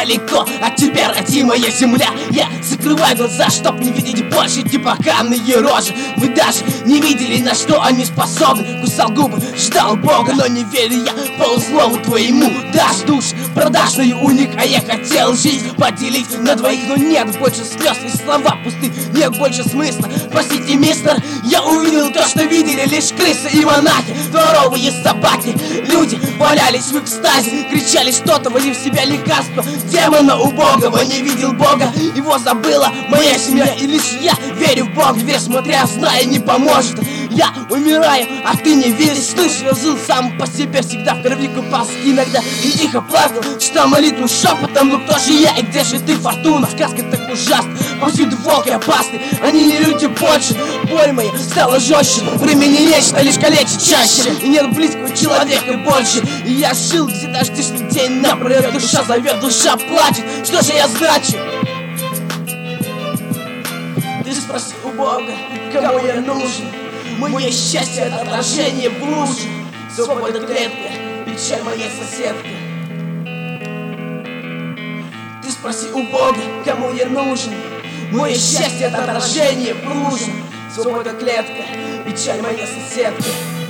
далеко от тебя, родимая земля. Я закрываю глаза, чтоб не видеть больше эти поганые рожи. Вы даже не видели, на что они способны. Кусал губы, ждал Бога, но не верю я полуслову твоему. Дашь душ, продажный у них, а я хотел жизнь поделить на двоих. Но нет больше слез и слова пусты, нет больше смысла. Простите, мистер, я увидел то, что видели лишь крысы и монахи, дворовые собаки. Люди валялись в экстазе, кричали что-то, вводив в себя лекарство демона убогого. Не видел Бога, его забыла моя семья, и лишь я верю в Бога. Верь, смотря, зная, не поможет. Я умираю, а ты не веришь. Слышь, я жил сам по себе, всегда в крови купался, иногда и тихо плакал, читал молитву шепотом. Ну кто же я и где же ты, фортуна? Сказка так ужасна, повсюду волки опасны, они не люди больше. Боль моя стала жестче, времени нечто, лишь калечит чаще, и нет близкого человека больше. И я жил, где дождичный день напролет, душа зовет, душа плачет. Что же я значу? Ты спроси у Бога, кому я нужен. Мое счастье — это отражение в луже. Свобода клетка, печаль моя соседка. Ты спроси у Бога, кому я нужен. Мое счастье — это отражение в луже. Свобода клетка, печаль моя соседка.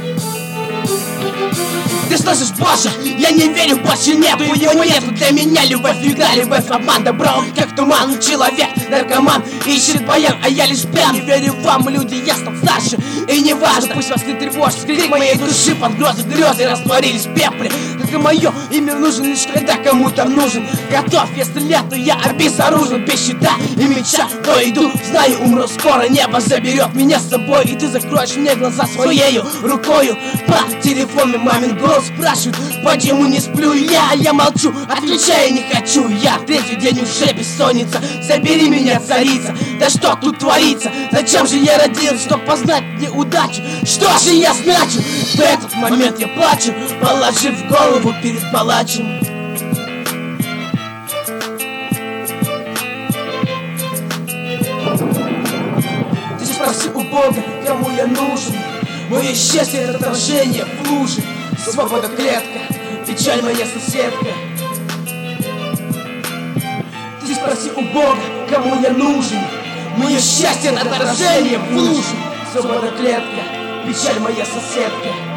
Ты слышишь, Боже, я не верю, больше нету его, нету для меня. Любовь всегда, любовь обман, добро как туман. Человек, наркоман, ищет баян, а я лишь пьян. Не верю вам, люди, я стал старше, и не важно, пусть вас не тревожит крик моей души под грозы растворились в пепле. Только мое имя нужен лишь когда кому-то нужен. Готов я стрелять, но я обезоружен. Без щита и меча, но иду, знаю, умру скоро. Небо заберет меня с собой, и ты закроешь мне глаза своею рукою. По телефону мамин голос спрашивает, почему не сплю я молчу, отвечаю, не хочу. Я третий день уже бессонница, забери меня, царица. Да что тут творится? Зачем же я родился, чтоб познать неудачу? Что же я значу? В этот момент я плачу, положив голову перед палачем. Ты спроси у Бога, кому я нужен. Мое счастье — это отражение в луже. Свобода клетка, печаль моя соседка. Ты спроси у Бога, кому я нужен. Мое счастье — это отражение в луже. Свобода клетка, печаль моя соседка.